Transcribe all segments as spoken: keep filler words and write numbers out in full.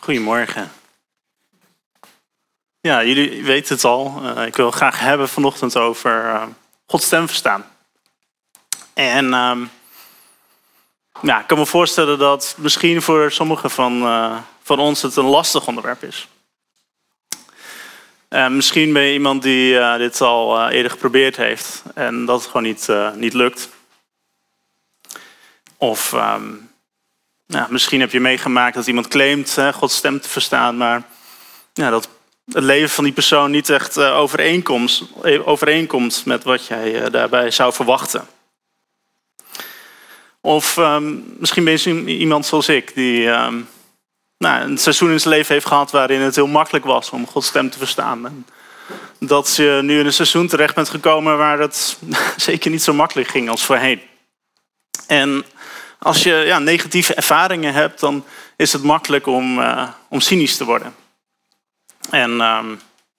Goedemorgen. Ja, jullie weten het al. Uh, ik wil graag hebben vanochtend over uh, Gods stem verstaan. En uh, ja, ik kan me voorstellen dat misschien voor sommigen van, uh, van ons het een lastig onderwerp is. Uh, misschien ben je iemand die uh, dit al uh, eerder geprobeerd heeft en dat het gewoon niet, uh, niet lukt. Of um, ja, misschien heb je meegemaakt dat iemand claimt uh, Gods stem te verstaan, maar ja, dat het leven van die persoon niet echt uh, overeenkomt, overeenkomt met wat jij uh, daarbij zou verwachten. Of um, misschien ben je iemand zoals ik die um, nou, een seizoen in zijn leven heeft gehad waarin het heel makkelijk was om Gods stem te verstaan. En dat je nu in een seizoen terecht bent gekomen waar het zeker niet zo makkelijk ging als voorheen. En als je ja, negatieve ervaringen hebt, dan is het makkelijk om, uh, om cynisch te worden. En um,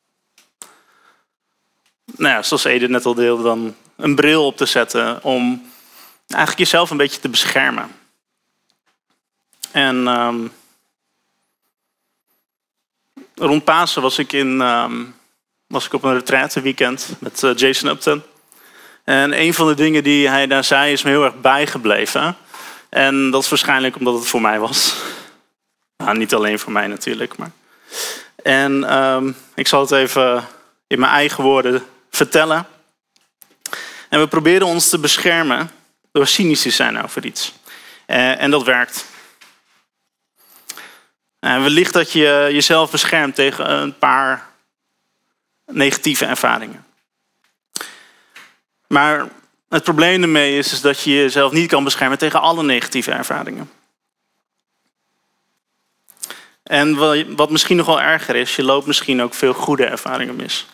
nou ja, zoals Ede net al deelde, dan een bril op te zetten om eigenlijk jezelf een beetje te beschermen. En um, rond Pasen was ik, in, um, was ik op een retraite weekend met uh, Jason Upton. En een van de dingen die hij daar zei is me heel erg bijgebleven. En dat is waarschijnlijk omdat het voor mij was. Nou, niet alleen voor mij natuurlijk. Maar... En um, ik zal het even in mijn eigen woorden vertellen. En we proberen ons te beschermen door cynisch te zijn over iets. Uh, en dat werkt. Uh, wellicht dat je jezelf beschermt tegen een paar negatieve ervaringen. Maar het probleem ermee is, is dat je jezelf niet kan beschermen tegen alle negatieve ervaringen. En wat misschien nog wel erger is, je loopt misschien ook veel goede ervaringen mis.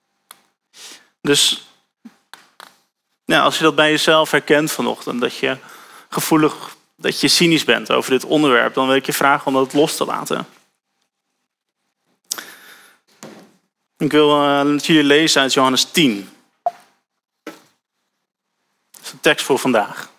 Dus nou, als je dat bij jezelf herkent vanochtend, dat je gevoelig, dat je cynisch bent over dit onderwerp, dan wil ik je vragen om dat los te laten. Ik wil uh, met jullie lezen uit Johannes tien. Dat is de tekst voor vandaag.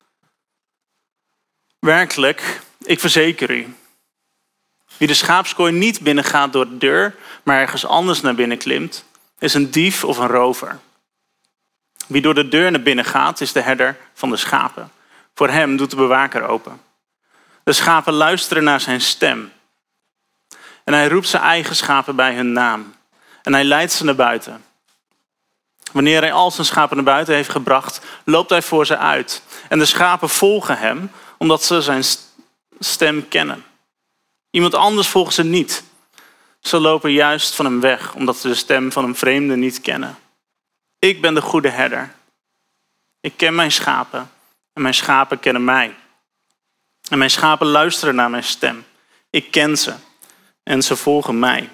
Werkelijk, ik verzeker u. Wie de schaapskooi niet binnengaat door de deur, maar ergens anders naar binnen klimt, is een dief of een rover. Wie door de deur naar binnen gaat, is de herder van de schapen. Voor hem doet de bewaker open. De schapen luisteren naar zijn stem. En hij roept zijn eigen schapen bij hun naam. En hij leidt ze naar buiten. Wanneer hij al zijn schapen naar buiten heeft gebracht, loopt hij voor ze uit. En de schapen volgen hem, omdat ze zijn stem kennen. Iemand anders volgen ze niet. Ze lopen juist van hem weg, omdat ze de stem van een vreemde niet kennen. Ik ben de goede herder. Ik ken mijn schapen en mijn schapen kennen mij. En mijn schapen luisteren naar mijn stem. Ik ken ze en ze volgen mij.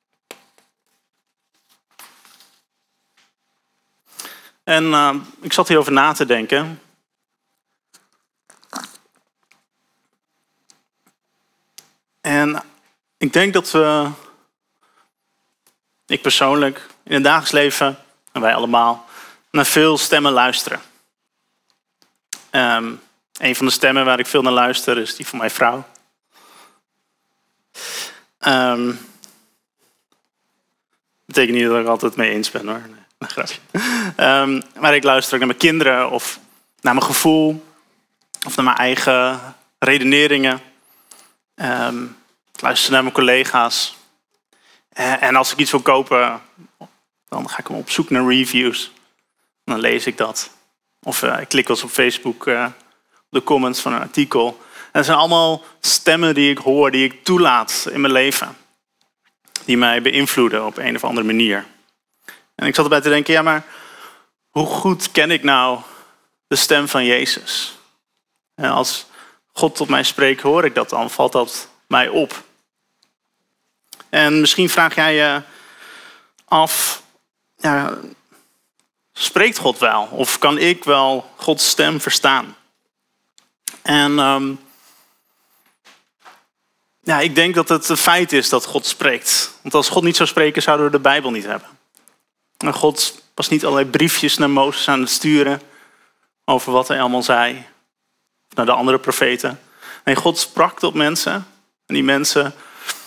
En uh, ik zat hierover na te denken. En ik denk dat we, ik persoonlijk, in het dagelijks leven, en wij allemaal, naar veel stemmen luisteren. Um, een van de stemmen waar ik veel naar luister is die van mijn vrouw. Um, betekent niet dat ik altijd mee eens ben hoor. Nee, grapje. Um, maar ik luister ook naar mijn kinderen of naar mijn gevoel of naar mijn eigen redeneringen. Um, ik luister naar mijn collega's. Uh, en als ik iets wil kopen, dan ga ik hem op zoek naar reviews. Dan lees ik dat. Of uh, ik klik wel eens op Facebook uh, de comments van een artikel. En dat zijn allemaal stemmen die ik hoor, die ik toelaat in mijn leven. Die mij beïnvloeden op een of andere manier. En ik zat erbij te denken, ja maar hoe goed ken ik nou de stem van Jezus? En als God tot mij spreekt, hoor ik dat dan? Valt dat mij op? En misschien vraag jij je af, ja, spreekt God wel? Of kan ik wel Gods stem verstaan? En um, ja, ik denk dat het een feit is dat God spreekt. Want als God niet zou spreken, zouden we de Bijbel niet hebben. En God was niet allerlei briefjes naar Mozes aan het sturen over wat hij allemaal zei. Of naar de andere profeten. Nee, God sprak tot mensen. En die mensen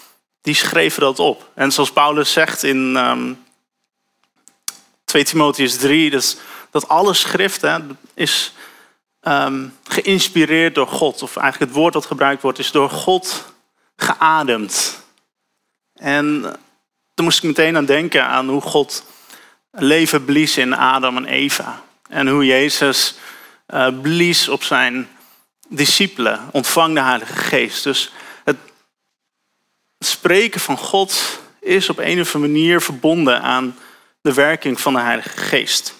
die schreven dat op. En zoals Paulus zegt in um, twee Timotheüs drie, dus, dat alle schrift hè, is um, geïnspireerd door God. Of eigenlijk het woord dat gebruikt wordt is door God geademd. En toen moest ik meteen aan denken aan hoe God leven blies in Adam en Eva. En hoe Jezus uh, blies op zijn discipelen, ontvang de Heilige Geest. Dus het spreken van God is op een of andere manier verbonden aan de werking van de Heilige Geest.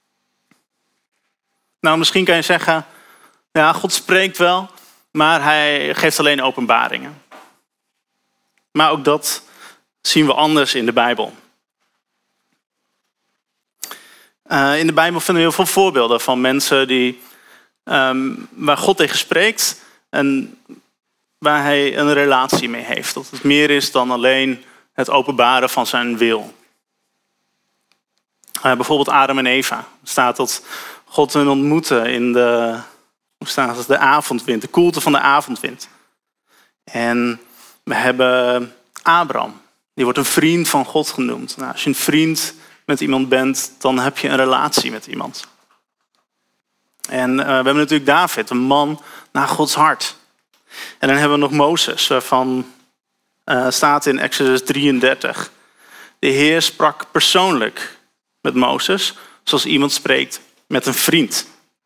Nou, misschien kan je zeggen, ja, God spreekt wel, maar hij geeft alleen openbaringen. Maar ook dat zien we anders in de Bijbel. Uh, in de Bijbel vinden we heel veel voorbeelden van mensen die, um, waar God tegen spreekt en waar hij een relatie mee heeft. Dat het meer is dan alleen het openbaren van zijn wil. Uh, bijvoorbeeld Adam en Eva. Er staat dat God hen ontmoette in de, hoe staat het, de avondwind, de koelte van de avondwind. En we hebben Abraham. Die wordt een vriend van God genoemd. Nou, als je een vriend met iemand bent, dan heb je een relatie met iemand. En uh, we hebben natuurlijk David, een man naar Gods hart. En dan hebben we nog Mozes, waarvan uh, staat in Exodus drieëndertig. De Heer sprak persoonlijk met Mozes, zoals iemand spreekt met een vriend.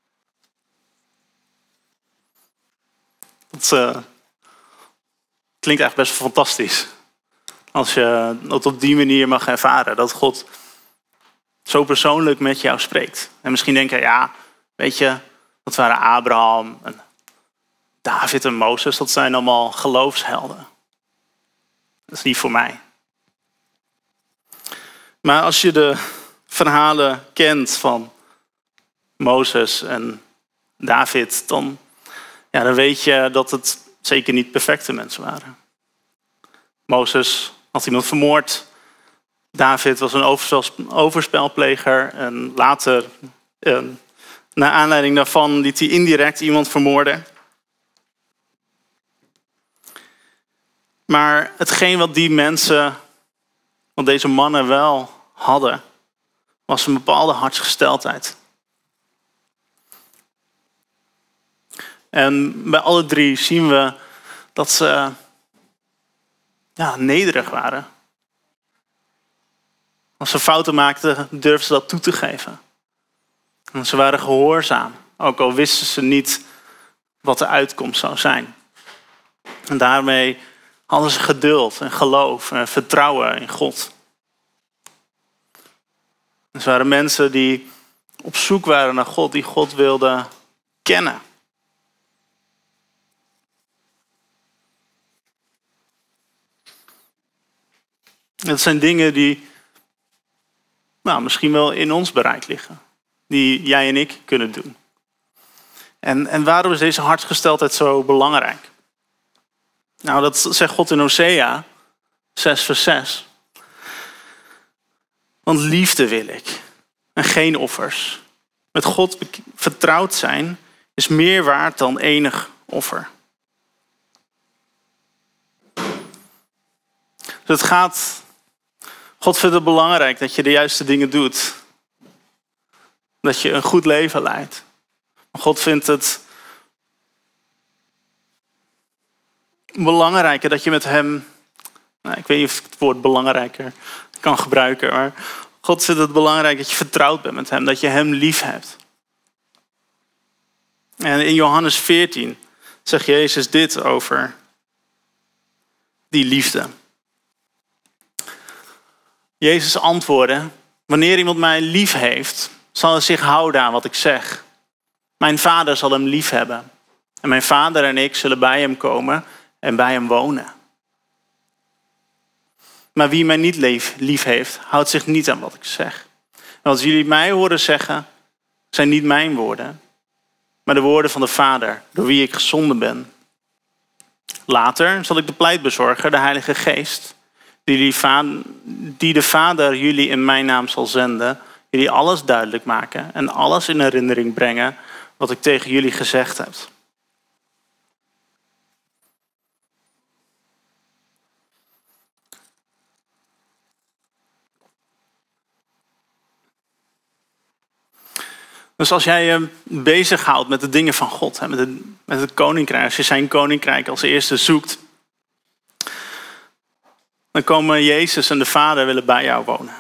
Dat uh, klinkt eigenlijk best wel fantastisch. Als je het op die manier mag ervaren, dat God zo persoonlijk met jou spreekt. En misschien denk je, ja, weet je, dat waren Abraham en David en Mozes, dat zijn allemaal geloofshelden. Dat is niet voor mij. Maar als je de verhalen kent van Mozes en David, dan, ja, dan weet je dat het zeker niet perfecte mensen waren. Mozes had iemand vermoord. David was een overspel, overspelpleger. En later, eh, naar aanleiding daarvan, liet hij indirect iemand vermoorden. Maar hetgeen wat die mensen, wat deze mannen wel hadden, was een bepaalde hartsgesteldheid. En bij alle drie zien we dat ze ja, nederig waren. Als ze fouten maakten, durfden ze dat toe te geven. En ze waren gehoorzaam, ook al wisten ze niet wat de uitkomst zou zijn. En daarmee hadden ze geduld en geloof en vertrouwen in God. En ze waren mensen die op zoek waren naar God, die God wilden kennen. Dat zijn dingen die nou, misschien wel in ons bereik liggen. Die jij en ik kunnen doen. En, en waarom is deze hartsgesteldheid zo belangrijk? Nou, dat zegt God in Hosea zes vers zes. Want liefde wil ik en geen offers. Met God vertrouwd zijn is meer waard dan enig offer. Dus het gaat... God vindt het belangrijk dat je de juiste dingen doet. Dat je een goed leven leidt. God vindt het belangrijker dat je met hem... Nou, ik weet niet of ik het woord belangrijker kan gebruiken. Maar God vindt het belangrijk dat je vertrouwd bent met hem. Dat je hem lief hebt. En in Johannes veertien zegt Jezus dit over die liefde. Jezus antwoordde: wanneer iemand mij lief heeft, zal hij zich houden aan wat ik zeg. Mijn vader zal hem lief hebben. En mijn vader en ik zullen bij hem komen en bij hem wonen. Maar wie mij niet lief heeft, houdt zich niet aan wat ik zeg. En wat jullie mij horen zeggen, zijn niet mijn woorden, maar de woorden van de Vader, door wie ik gezonden ben. Later zal ik de pleitbezorger, de Heilige Geest, die de Vader jullie in mijn naam zal zenden, jullie alles duidelijk maken en alles in herinnering brengen wat ik tegen jullie gezegd heb. Dus als jij je bezighoudt met de dingen van God, met het, met het koninkrijk, als je zijn koninkrijk als eerste zoekt, dan komen Jezus en de Vader willen bij jou wonen.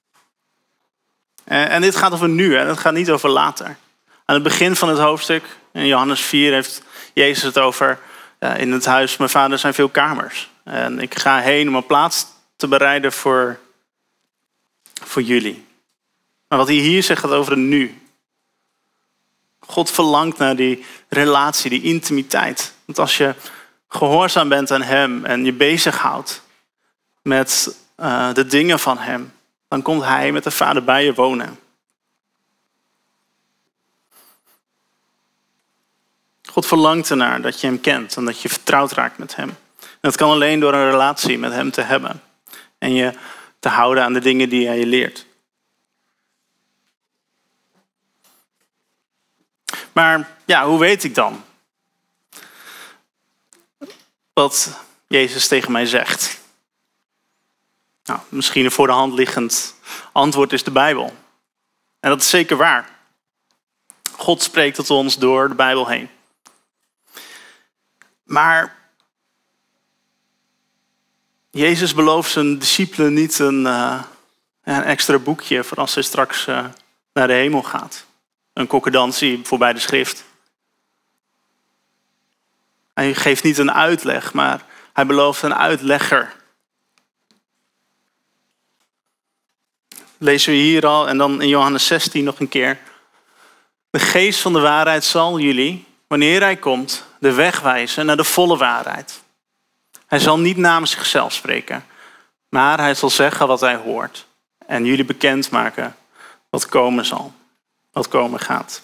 En, en dit gaat over nu, hè? Dat gaat niet over later. Aan het begin van het hoofdstuk, in Johannes vier, heeft Jezus het over, ja, in het huis, mijn vader zijn veel kamers. En ik ga heen om een plaats te bereiden voor, voor jullie. Maar wat hij hier zegt gaat over het nu. God verlangt naar die relatie, die intimiteit. Want als je gehoorzaam bent aan hem en je bezighoudt met uh, de dingen van hem, dan komt hij met de Vader bij je wonen. God verlangt ernaar dat je hem kent en dat je vertrouwd raakt met hem. En dat kan alleen door een relatie met hem te hebben. En je te houden aan de dingen die hij je leert. Maar ja, hoe weet ik dan wat Jezus tegen mij zegt? Nou, misschien een voor de hand liggend antwoord is de Bijbel. En dat is zeker waar. God spreekt tot ons door de Bijbel heen. Maar Jezus belooft zijn discipelen niet een, uh, een extra boekje voor als hij straks uh, naar de hemel gaat. Een concordantie voorbij de schrift. Hij geeft niet een uitleg, maar hij belooft een uitlegger. Lezen we hier al en dan in Johannes zestien nog een keer. De geest van de waarheid zal jullie, wanneer hij komt, de weg wijzen naar de volle waarheid. Hij zal niet namens zichzelf spreken, maar hij zal zeggen wat hij hoort. En jullie bekendmaken wat komen zal, wat komen gaat.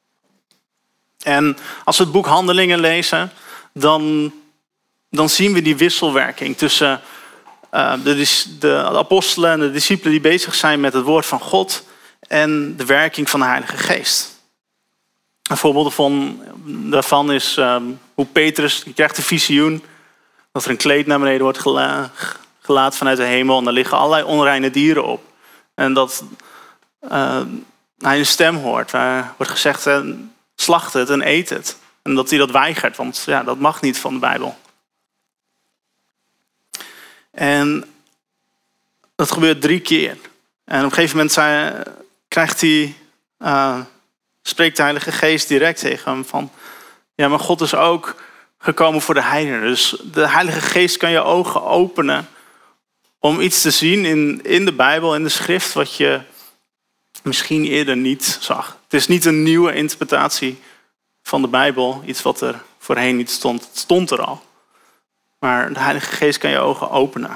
En als we het boek Handelingen lezen, dan, dan zien we die wisselwerking tussen uh, de, de apostelen en de discipelen die bezig zijn met het woord van God en de werking van de Heilige Geest. Een voorbeeld van, daarvan is um, hoe Petrus, die krijgt een visioen, dat er een kleed naar beneden wordt gela- gelaten vanuit de hemel en daar liggen allerlei onreine dieren op. En dat uh, hij een stem hoort, waar wordt gezegd, uh, slacht het en eet het. En dat hij dat weigert, want ja, dat mag niet van de Bijbel. En dat gebeurt drie keer. En op een gegeven moment zei, krijgt hij, uh, spreekt de Heilige Geest direct tegen hem van, ja, maar God is ook gekomen voor de heidenen. Dus de Heilige Geest kan je ogen openen om iets te zien in, in de Bijbel, in de schrift, wat je misschien eerder niet zag. Het is niet een nieuwe interpretatie van de Bijbel, iets wat er voorheen niet stond. Het stond er al. Maar de Heilige Geest kan je ogen openen.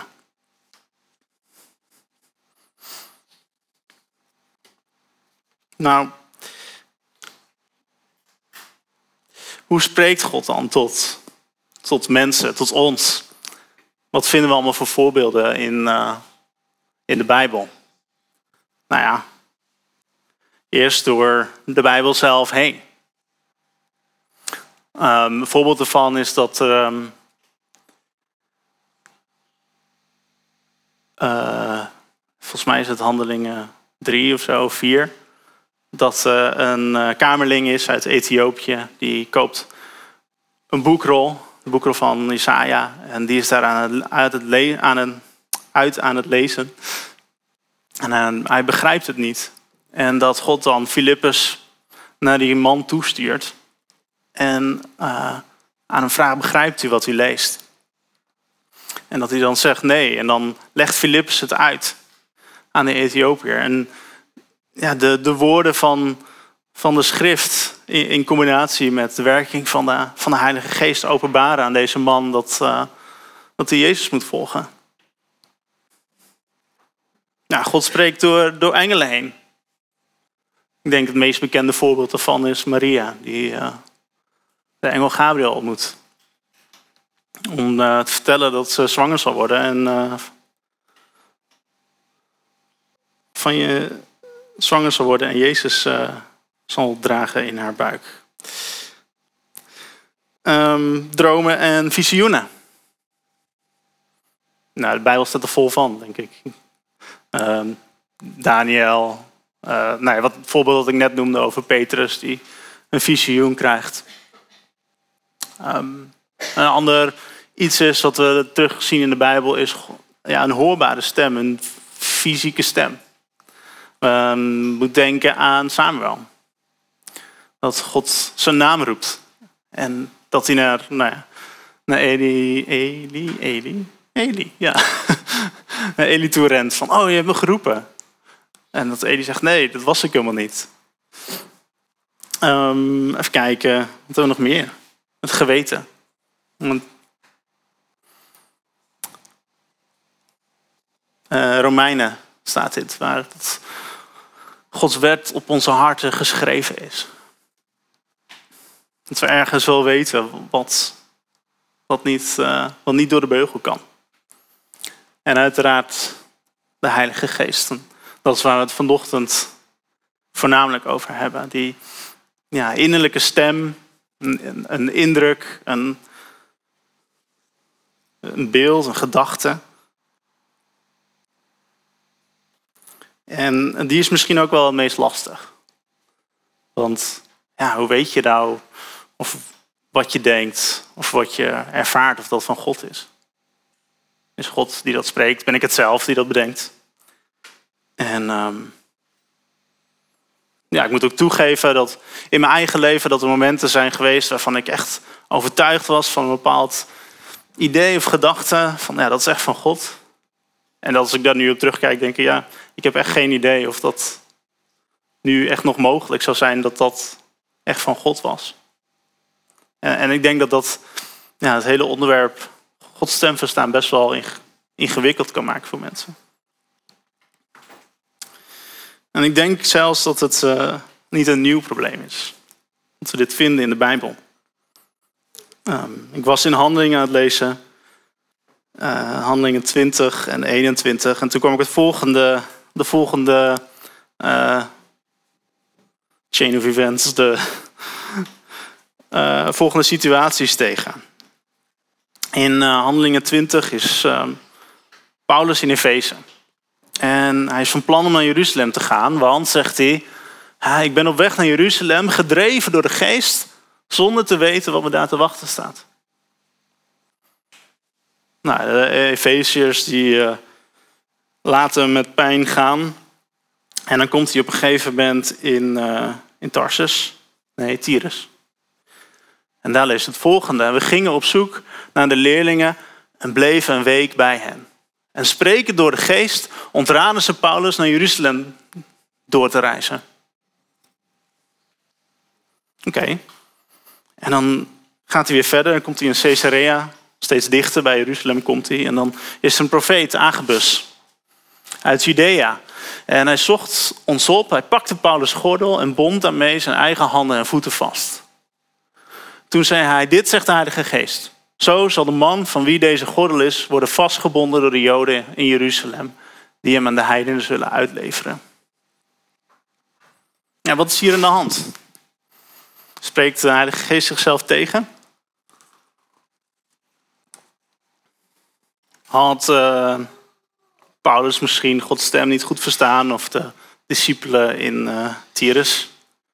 Nou, hoe spreekt God dan tot, tot mensen, tot ons? Wat vinden we allemaal voor voorbeelden in, uh, in de Bijbel? Nou ja, eerst door de Bijbel zelf heen. Um, een voorbeeld daarvan is dat um, uh, volgens mij is het Handelingen drie of zo, vier. Dat uh, een uh, kamerling is uit Ethiopië. Die koopt een boekrol, de boekrol van Jesaja. En die is daar aan het, uit, het le- aan een, uit aan het lezen. En uh, hij begrijpt het niet. En dat God dan Filippus naar die man toestuurt. En uh, aan hem vraagt, begrijpt u wat u leest? En dat hij dan zegt nee. En dan legt Filippus het uit aan de Ethiopiër. En ja, de, de woorden van, van de schrift in, in combinatie met de werking van de, van de Heilige Geest openbaren aan deze man dat, uh, dat hij Jezus moet volgen. Nou, God spreekt door, door engelen heen. Ik denk het meest bekende voorbeeld daarvan is Maria, die uh, de engel Gabriel ontmoet. Om uh, te vertellen dat ze zwanger zal worden en uh, van je zwanger zal worden en Jezus uh, zal dragen in haar buik. Um, dromen en visioenen. Nou, de Bijbel staat er vol van, denk ik. Um, Daniel, Uh, nou ja, wat het voorbeeld dat ik net noemde over Petrus die een visioen krijgt. Um, een ander iets is wat we terugzien in de Bijbel is ja, een hoorbare stem, een fysieke stem. Je um, moet denken aan Samuel. Dat God zijn naam roept. En dat hij naar, nou ja, naar Eli, Eli, Eli, Eli, ja. naar Eli toe rent van, oh, je hebt me geroepen. En dat Eli zegt, nee, dat was ik helemaal niet. Um, even kijken, wat hebben we nog meer? Het geweten. Want, uh, Romeinen staat dit, waar het Gods wet op onze harten geschreven is. Dat we ergens wel weten wat, wat, niet, uh, wat niet door de beugel kan. En uiteraard de Heilige Geest. Dat is waar we het vanochtend voornamelijk over hebben. Die ja, innerlijke stem, een, een indruk, een, een beeld, een gedachte. En die is misschien ook wel het meest lastig. Want ja, hoe weet je nou of wat je denkt of wat je ervaart of dat van God is? Is God die dat spreekt? Ben ik het zelf die dat bedenkt? En um, ja, ik moet ook toegeven dat in mijn eigen leven dat er momenten zijn geweest waarvan ik echt overtuigd was van een bepaald idee of gedachte. Van ja, dat is echt van God. En als ik daar nu op terugkijk, denk ik, ja, ik heb echt geen idee of dat nu echt nog mogelijk zou zijn dat dat echt van God was. En, en ik denk dat dat ja, het hele onderwerp Gods stem verstaan best wel ingewikkeld kan maken voor mensen. En ik denk zelfs dat het uh, niet een nieuw probleem is. Dat we dit vinden in de Bijbel. Um, ik was in Handelingen aan het lezen. Uh, Handelingen twintig en eenentwintig. En toen kwam ik het volgende, de volgende uh, chain of events, de uh, volgende situaties tegen. In uh, Handelingen twintig is uh, Paulus in Efeze. En hij is van plan om naar Jeruzalem te gaan, want, zegt hij, ik ben op weg naar Jeruzalem, gedreven door de geest, zonder te weten wat me daar te wachten staat. Nou, de Efeziërs die uh, laten hem met pijn gaan. En dan komt hij op een gegeven moment in, uh, in Tarsus, nee, Tyrus. En daar leest het volgende. We gingen op zoek naar de leerlingen en bleven een week bij hen. En spreken door de geest ontraden ze Paulus naar Jeruzalem door te reizen. Oké. Okay. En dan gaat hij weer verder. Dan komt hij in Caesarea. Steeds dichter bij Jeruzalem komt hij. En dan is er een profeet, Agabus, uit Judea. En hij zocht ons op. Hij pakte Paulus' gordel en bond daarmee zijn eigen handen en voeten vast. Toen zei hij, dit zegt de Heilige Geest. Zo zal de man van wie deze gordel is worden vastgebonden door de Joden in Jeruzalem, die hem aan de heidenen zullen uitleveren. Ja, wat is hier aan de hand? Spreekt de Heilige Geest zichzelf tegen? Had uh, Paulus misschien Gods stem niet goed verstaan of de discipelen in uh, Tyrus?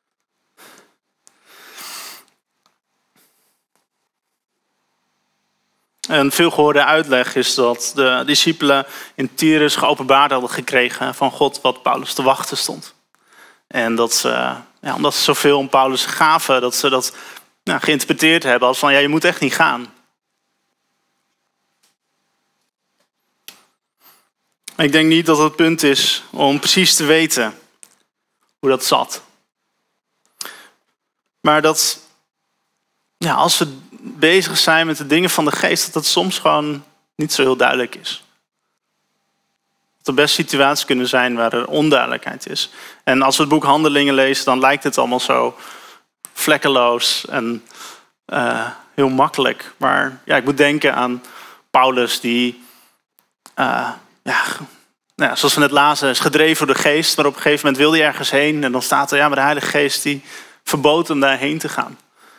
Een veelgehoorde uitleg is dat de discipelen in Tyrus geopenbaard hadden gekregen van God wat Paulus te wachten stond. En dat ze, ja, omdat ze zoveel om Paulus gaven, dat ze dat nou, geïnterpreteerd hebben als van ja, je moet echt niet gaan. Ik denk niet dat het punt is om precies te weten hoe dat zat. Maar dat ja, als we bezig zijn met de dingen van de geest, dat het soms gewoon niet zo heel duidelijk is. Dat er best situaties kunnen zijn waar er onduidelijkheid is. En als we het boek Handelingen lezen, dan lijkt het allemaal zo vlekkeloos en uh, heel makkelijk. Maar ja, ik moet denken aan Paulus die, uh, ja, nou ja, zoals we net lazen, is gedreven door de geest. Maar op een gegeven moment wil hij ergens heen. En dan staat er, ja, maar de Heilige Geest die verbood hem daarheen te gaan.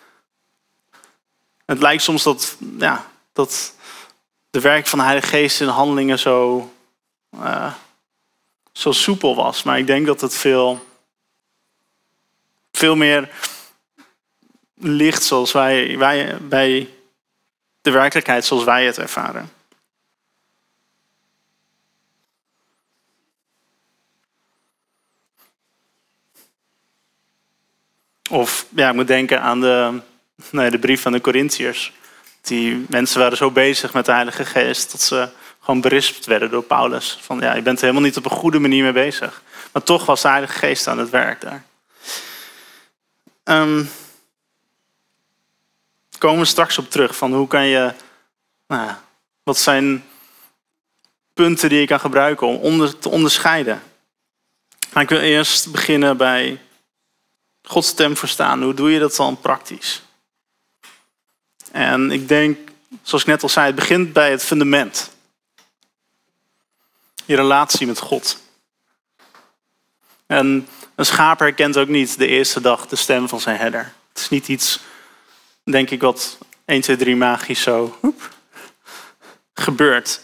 Het lijkt soms dat, ja, dat de werk van de Heilige Geest in de handelingen zo uh, zo soepel was. Maar ik denk dat het veel, veel meer ligt zoals wij, wij bij de werkelijkheid zoals wij het ervaren. Of ja, ik moet denken aan de, nee, de brief van de Corinthiërs. Die mensen waren zo bezig met de Heilige Geest dat ze gewoon berispt werden door Paulus. Van ja, je bent er helemaal niet op een goede manier mee bezig. Maar toch was de Heilige Geest aan het werk daar. Um, komen we straks op terug van hoe kan je, nou, wat zijn punten die je kan gebruiken om onder, te onderscheiden. Maar ik wil eerst beginnen bij Gods stem verstaan. Hoe doe je dat dan praktisch? En ik denk, zoals ik net al zei, het begint bij het fundament. Je relatie met God. En een schaap herkent ook niet de eerste dag de stem van zijn herder. Het is niet iets, denk ik, wat één, twee, drie magisch zo hoep, gebeurt.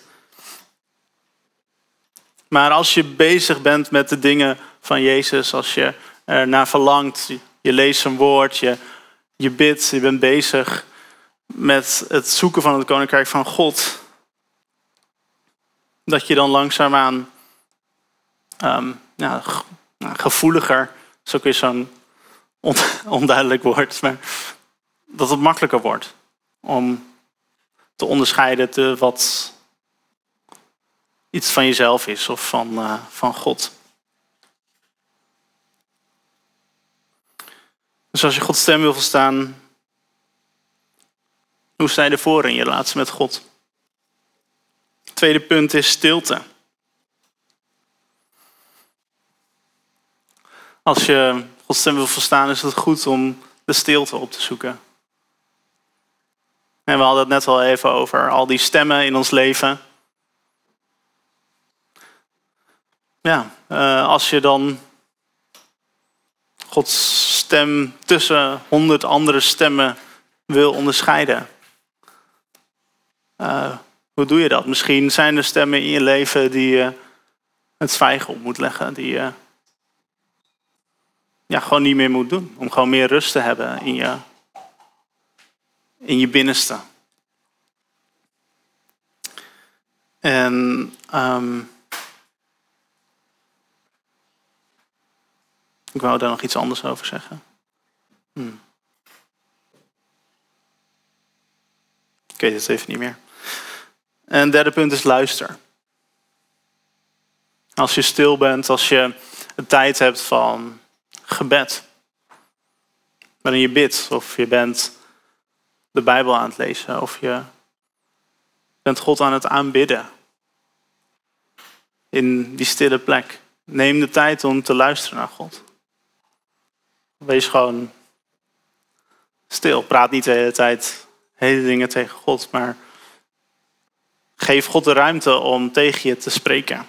Maar als je bezig bent met de dingen van Jezus, als je er naar verlangt, je leest zijn woord, je, je bidt, je bent bezig met het zoeken van het koninkrijk van God, dat je dan langzaamaan um, ja, gevoeliger, is ook weer zo'n on, onduidelijk woord, maar dat het makkelijker wordt om te onderscheiden te wat iets van jezelf is of van, uh, van God. Dus als je Gods stem wil verstaan, hoe sta je ervoor in je relatie met God? Het tweede punt is stilte. Als je Gods stem wil verstaan, is het goed om de stilte op te zoeken. En we hadden het net al even over al die stemmen in ons leven. Ja, uh, als je dan Gods stem tussen honderd andere stemmen wil onderscheiden. Uh, hoe doe je dat? Misschien zijn er stemmen in je leven die je het zwijgen op moet leggen. Die je ja, gewoon niet meer moet doen. Om gewoon meer rust te hebben in je, in je binnenste. En um, ik wou daar nog iets anders over zeggen. Hm. Ik weet het even niet meer. En het derde punt is luister. Als je stil bent, als je een tijd hebt van gebed, waarin je bidt, of je bent de Bijbel aan het lezen, of je bent God aan het aanbidden in die stille plek. Neem de tijd om te luisteren naar God. Wees gewoon stil. Praat niet de hele tijd hele dingen tegen God, maar geef God de ruimte om tegen je te spreken.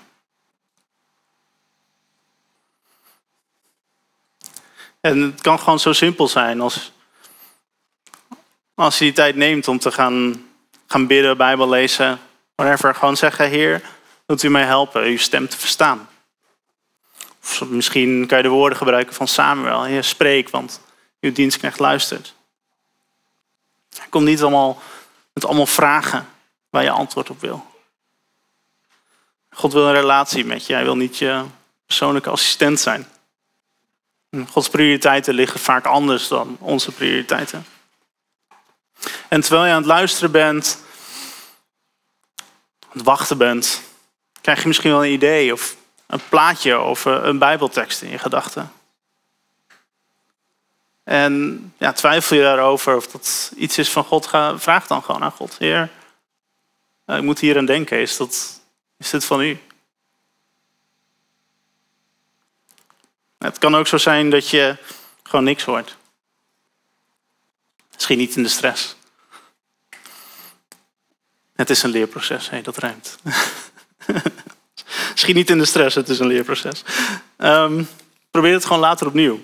En het kan gewoon zo simpel zijn als, als je die tijd neemt om te gaan, gaan bidden, Bijbel lezen, whatever. Gewoon zeggen, Heer, wilt u mij helpen uw stem te verstaan? Of misschien kan je de woorden gebruiken van Samuel. Heer, spreek, want uw dienstknecht luistert. Kom niet allemaal met allemaal vragen waar je antwoord op wil. God wil een relatie met je. Hij wil niet je persoonlijke assistent zijn. Gods prioriteiten liggen vaak anders dan onze prioriteiten. En terwijl je aan het luisteren bent, aan het wachten bent, krijg je misschien wel een idee of een plaatje of een bijbeltekst in je gedachten. En ja, twijfel je daarover of dat iets is van God, ga, vraag dan gewoon aan God. Heer, ik moet hier aan denken. Is, dat, is dit van u? Het kan ook zo zijn dat je gewoon niks hoort. Misschien niet in de stress. Het is een leerproces, hey, dat ruimt. Misschien niet in de stress, het is een leerproces. Um, probeer het gewoon later opnieuw.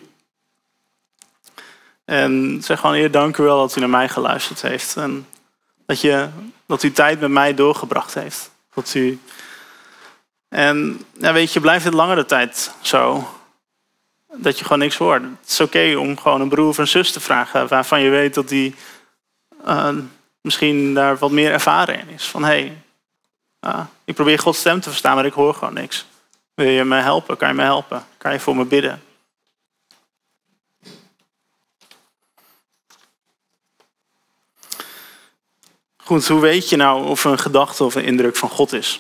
En zeg gewoon, Heer, dank u wel dat u naar mij geluisterd heeft. En dat, je, dat u tijd met mij doorgebracht heeft. Dat u En ja, weet je, blijft het langere tijd zo dat je gewoon niks hoort. Het is oké om gewoon een broer of een zus te vragen waarvan je weet dat die uh, misschien daar wat meer ervaren in is. Van hé, hey, uh, ik probeer Gods stem te verstaan, maar ik hoor gewoon niks. Wil je me helpen? Kan je me helpen? Kan je voor me bidden? Goed, hoe weet je nou of een gedachte of een indruk van God is?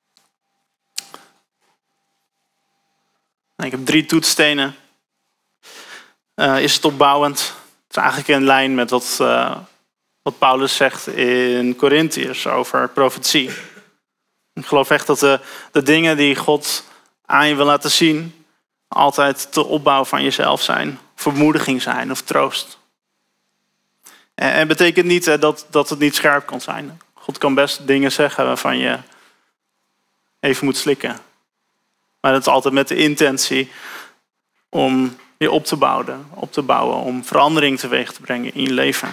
Ik heb drie toetsstenen. Uh, is het opbouwend? Het is eigenlijk in lijn met wat, uh, wat Paulus zegt in Korintiërs over profetie. Ik geloof echt dat de, de dingen die God aan je wil laten zien altijd de opbouw van jezelf zijn. Vermoediging zijn of troost. En het betekent niet hè, dat, dat het niet scherp kan zijn. God kan best dingen zeggen waarvan je even moet slikken. Maar dat is altijd met de intentie om je op te bouwen, op te bouwen, om verandering teweeg te brengen in je leven.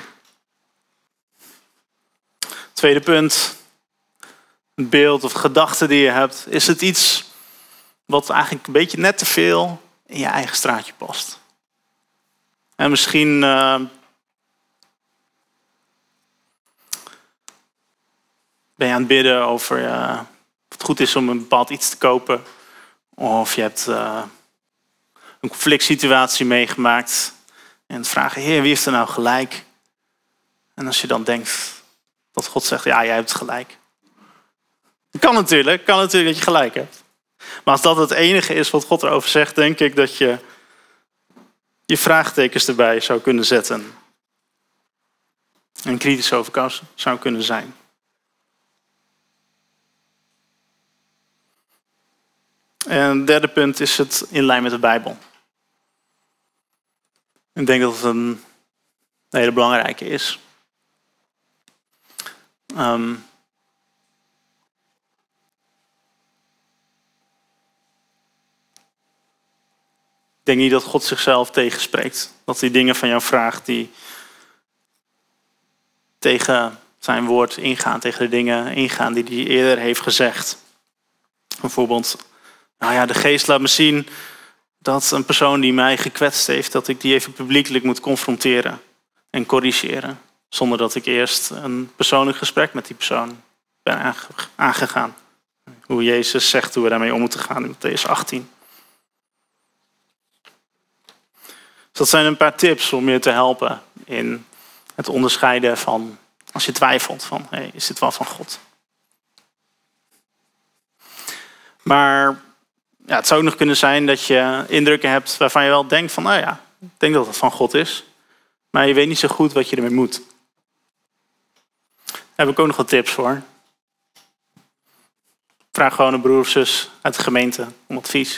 Tweede punt, het beeld of gedachte die je hebt. Is het iets wat eigenlijk een beetje net te veel in je eigen straatje past? En misschien uh, ben je aan het bidden over uh, of het goed is om een bepaald iets te kopen. Of je hebt uh, een conflict situatie meegemaakt. En vragen, Heer, wie heeft er nou gelijk? En als je dan denkt dat God zegt, ja, jij hebt gelijk. Kan natuurlijk, kan natuurlijk dat je gelijk hebt. Maar als dat het enige is wat God erover zegt, denk ik dat je je vraagtekens erbij zou kunnen zetten. En kritisch over zou kunnen zijn. En het derde punt is het in lijn met de Bijbel. Ik denk dat het een hele belangrijke is. Um, ik denk niet dat God zichzelf tegenspreekt. Dat hij dingen van jou vraagt die tegen zijn woord ingaan, tegen de dingen ingaan die hij eerder heeft gezegd. Bijvoorbeeld, nou ja, de geest laat me zien dat een persoon die mij gekwetst heeft, dat ik die even publiekelijk moet confronteren en corrigeren. Zonder dat ik eerst een persoonlijk gesprek met die persoon ben aangegaan. Hoe Jezus zegt hoe we daarmee om moeten gaan in Mattheüs achttien. Dus dat zijn een paar tips om je te helpen in het onderscheiden van, als je twijfelt van, hey, is dit wel van God? Maar ja, het zou ook nog kunnen zijn dat je indrukken hebt waarvan je wel denkt van, nou ja, ik denk dat het van God is. Maar je weet niet zo goed wat je ermee moet. Daar heb ik ook nog wat tips voor. Vraag gewoon een broer of zus uit de gemeente om advies.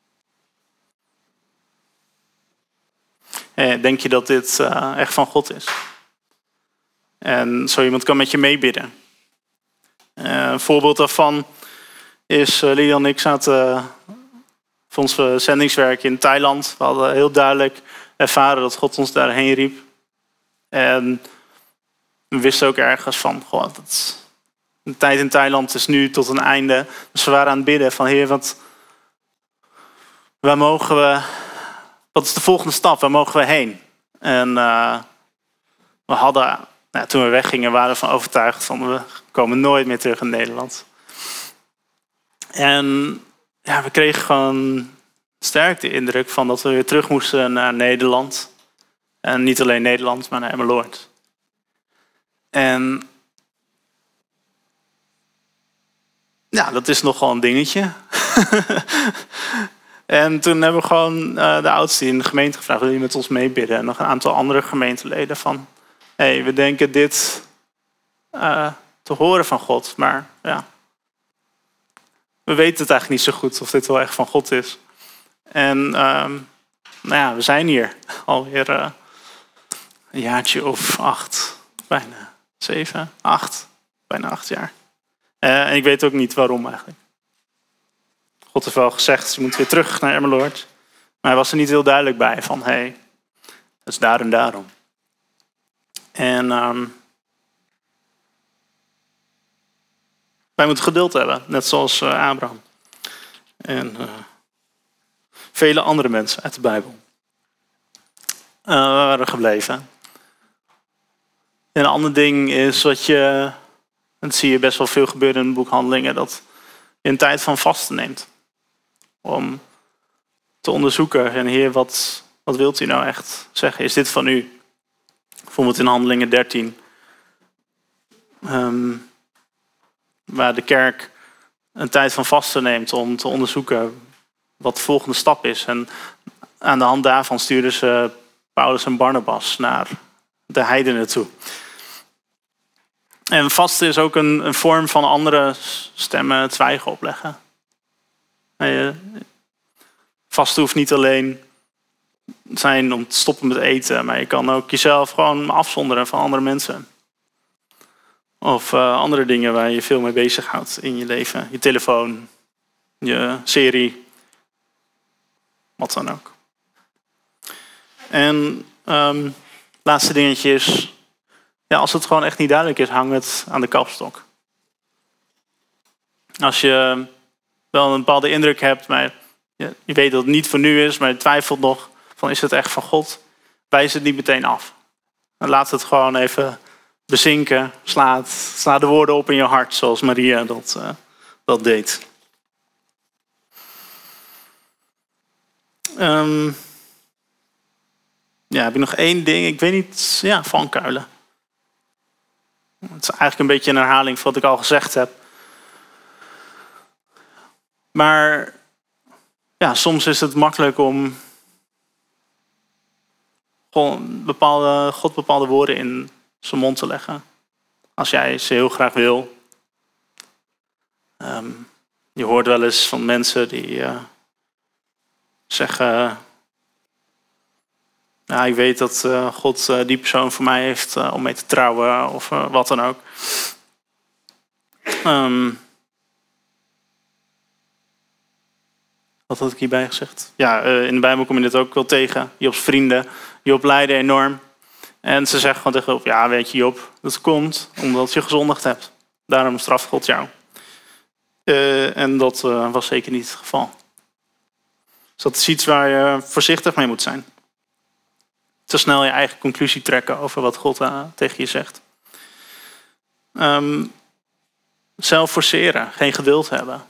Denk je dat dit uh, echt van God is? En zo iemand kan met je meebidden. Uh, een voorbeeld daarvan is, uh, Lilian en ik zaten uh, voor ons uh, zendingswerk in Thailand. We hadden heel duidelijk ervaren dat God ons daarheen riep. En we wisten ook ergens van, goh, dat, de tijd in Thailand is nu tot een einde. Dus we waren aan het bidden van, Heer, wat, waar mogen we, wat is de volgende stap? Waar mogen we heen? En uh, we hadden, nou, toen we weggingen, waren we van overtuigd van, we komen nooit meer terug in Nederland. En ja, we kregen gewoon sterk de indruk van dat we weer terug moesten naar Nederland. En niet alleen Nederland, maar naar Emmeloord. En ja, dat is nogal een dingetje. En toen hebben we gewoon uh, de oudste in de gemeente gevraagd, wil je met ons meebidden? En nog een aantal andere gemeenteleden van, hé, hey, we denken dit uh, te horen van God, maar ja, we weten het eigenlijk niet zo goed of dit wel echt van God is. En um, nou ja, we zijn hier alweer uh, een jaartje of acht, bijna zeven, acht, bijna acht jaar. Uh, en ik weet ook niet waarom eigenlijk. God heeft wel gezegd, ze moet weer terug naar Emmeloord. Maar hij was er niet heel duidelijk bij van, hé, hey, dat is daar en daarom. En um, wij moeten geduld hebben, net zoals uh, Abraham. En uh, vele andere mensen uit de Bijbel. Uh, we waren gebleven. En een ander ding is wat je, dat zie je best wel veel gebeuren in het boek Handelingen, dat je een tijd van vasten neemt. Om te onderzoeken, en Heer, wat, wat wilt u nou echt zeggen? Is dit van u? Bijvoorbeeld in Handelingen dertien. Um, waar de kerk een tijd van vasten neemt om te onderzoeken wat de volgende stap is. En aan de hand daarvan stuurden ze Paulus en Barnabas naar de heidenen toe. En vasten is ook een, een vorm van andere stemmen het zwijgen opleggen. Vasten hoeft niet alleen zijn om te stoppen met eten, maar je kan ook jezelf gewoon afzonderen van andere mensen. Of uh, andere dingen waar je veel mee bezighoudt in je leven. Je telefoon, je serie, wat dan ook. En um, laatste dingetje is, ja, als het gewoon echt niet duidelijk is, hang het aan de kapstok. Als je wel een bepaalde indruk hebt, maar je, je weet dat het niet voor nu is, maar je twijfelt nog, van is het echt van God? Wijs het niet meteen af. En laat het gewoon even bezinken. Sla, sla de woorden op in je hart, zoals Maria dat, uh, dat deed. Um, ja, heb ik nog één ding? Ik weet niet. Ja, valkuilen. Het is eigenlijk een beetje een herhaling van wat ik al gezegd heb. Maar ja, soms is het makkelijk om gewoon bepaalde, God bepaalde woorden in zijn mond te leggen. Als jij ze heel graag wil. Um, je hoort wel eens van mensen die uh, zeggen, ja, ik weet dat uh, God uh, die persoon voor mij heeft uh, om mee te trouwen of uh, wat dan ook. Um, wat had ik hierbij gezegd? Ja, uh, in de Bijbel kom je dit ook wel tegen. Jobs vrienden. Job lijden enorm. En ze zeggen gewoon tegen Job, ja, weet je Job, dat komt omdat je gezondigd hebt. Daarom straft God jou. Uh, en dat uh, was zeker niet het geval. Dus dat is iets waar je voorzichtig mee moet zijn. Te snel je eigen conclusie trekken over wat God uh, tegen je zegt. Um, zelf forceren, geen geduld hebben.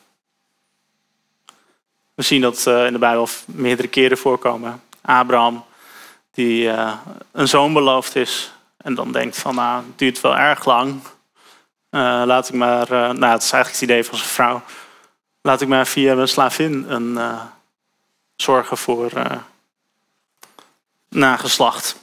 We zien dat uh, in de Bijbel meerdere keren voorkomen. Abraham, die uh, een zoon beloofd is. En dan denkt van, nou, het duurt wel erg lang. Uh, laat ik maar, uh, nou, het is eigenlijk het idee van zijn vrouw. Laat ik maar via mijn slavin een, uh, zorgen voor uh, nageslacht.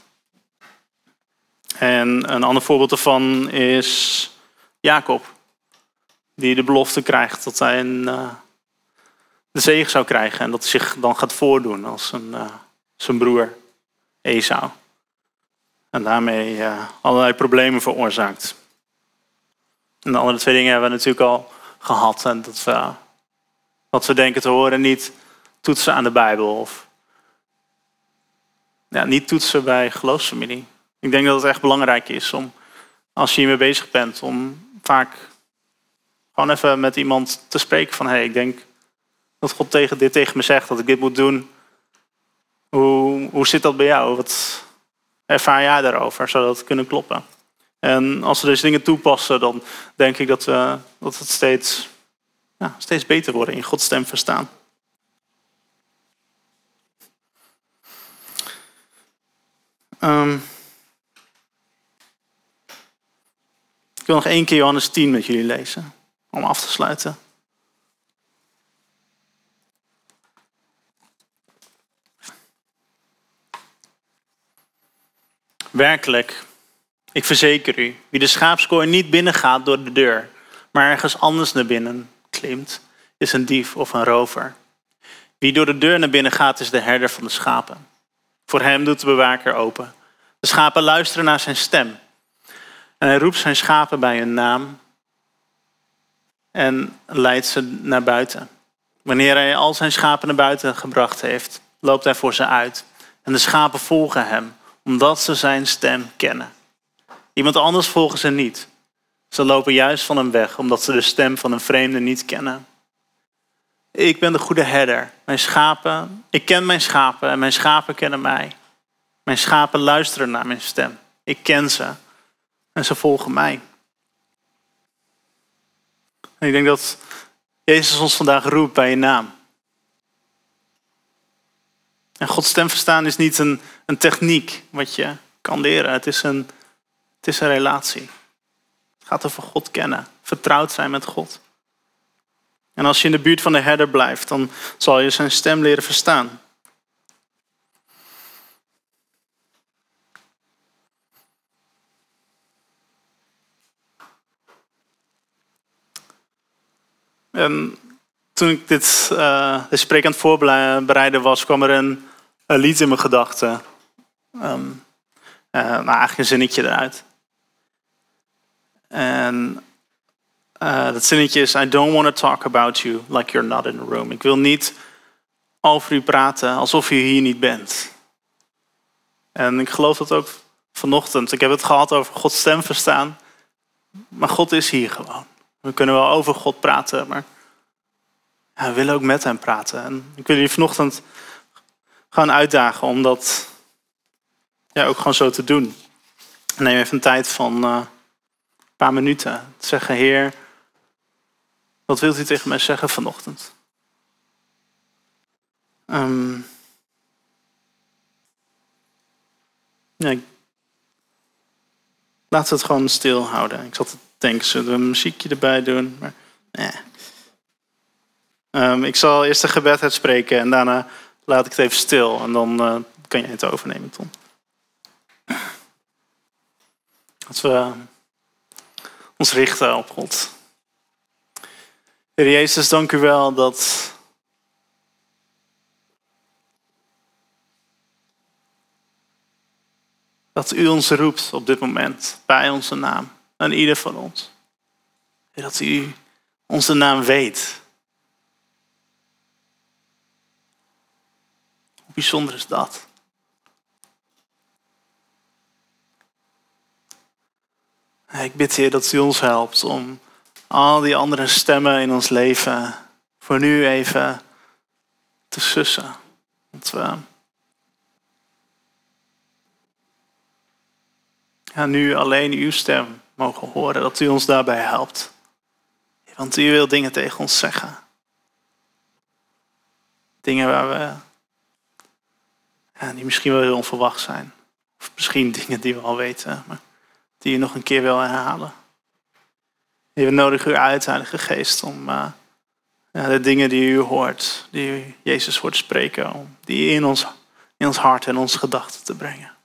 En een ander voorbeeld daarvan is Jacob. Die de belofte krijgt dat hij een, uh, de zegen zou krijgen. En dat hij zich dan gaat voordoen als een, uh, zijn broer Esau. En daarmee uh, allerlei problemen veroorzaakt. En de andere twee dingen hebben we natuurlijk al gehad. En dat we, wat we denken te horen, niet toetsen aan de Bijbel. Of ja, niet toetsen bij geloofsfamilie. Ik denk dat het echt belangrijk is om, als je hiermee bezig bent, om vaak gewoon even met iemand te spreken van, hé, hey, ik denk dat God tegen, dit tegen me zegt, dat ik dit moet doen. Hoe, hoe zit dat bij jou? Wat ervaar jij daarover, zodat het kunnen kloppen? En als we deze dingen toepassen, dan denk ik dat, we, dat het steeds, ja, steeds beter wordt in Gods stem verstaan. Um, ik wil nog één keer Johannes tien met jullie lezen, om af te sluiten. Werkelijk, ik verzeker u, wie de schaapskooi niet binnengaat door de deur, maar ergens anders naar binnen klimt, is een dief of een rover. Wie door de deur naar binnen gaat, is de herder van de schapen. Voor hem doet de bewaker open. De schapen luisteren naar zijn stem. En hij roept zijn schapen bij hun naam en leidt ze naar buiten. Wanneer hij al zijn schapen naar buiten gebracht heeft, loopt hij voor ze uit. En de schapen volgen hem, omdat ze zijn stem kennen. Iemand anders volgen ze niet. Ze lopen juist van hem weg, omdat ze de stem van een vreemde niet kennen. Ik ben de goede herder. Mijn schapen, ik ken mijn schapen en mijn schapen kennen mij. Mijn schapen luisteren naar mijn stem. Ik ken ze en ze volgen mij. En ik denk dat Jezus ons vandaag roept bij je naam. En Gods stem verstaan is niet een, een techniek wat je kan leren. Het is, een, het is een relatie. Het gaat over God kennen. Vertrouwd zijn met God. En als je in de buurt van de herder blijft, dan zal je zijn stem leren verstaan. En toen ik dit, uh, dit spreek aan het voorbereiden was, kwam er een, een lied in mijn gedachten. Um, uh, nou, eigenlijk een zinnetje eruit. En uh, dat zinnetje is: I don't want to talk about you like you're not in the room. Ik wil niet over u praten alsof u hier niet bent. En ik geloof dat ook vanochtend. Ik heb het gehad over Gods stem verstaan. Maar God is hier gewoon. We kunnen wel over God praten, maar ja, we willen ook met hem praten. En ik wil jullie vanochtend gaan uitdagen om dat ja, ook gewoon zo te doen. Neem even een tijd van uh, een paar minuten. Te zeggen: Heer, wat wilt u tegen mij zeggen vanochtend? Um, ja, ik, laten we het gewoon stil houden. Ik zat te denken, zullen we een muziekje erbij doen? Maar nee. Um, ik zal eerst een gebed uitspreken en daarna laat ik het even stil. En dan uh, kan jij het overnemen, Tom. Dat we ons richten op God. Heer Jezus, dank u wel dat dat u ons roept op dit moment bij onze naam. Aan ieder van ons. Heer, dat u onze naam weet. Hoe bijzonder is dat? Ik bid, Heer, dat u ons helpt om al die andere stemmen in ons leven voor nu even te sussen. Dat we ja, nu alleen uw stem mogen horen, dat u ons daarbij helpt. Want u wil dingen tegen ons zeggen. Dingen waar we, ja, die misschien wel heel onverwacht zijn. Of misschien dingen die we al weten, maar die u nog een keer wil herhalen. We nodigen u uit, Heilige Geest, om uh, ja, de dingen die u hoort, die u Jezus hoort spreken, om die in ons, in ons hart en onze gedachten te brengen.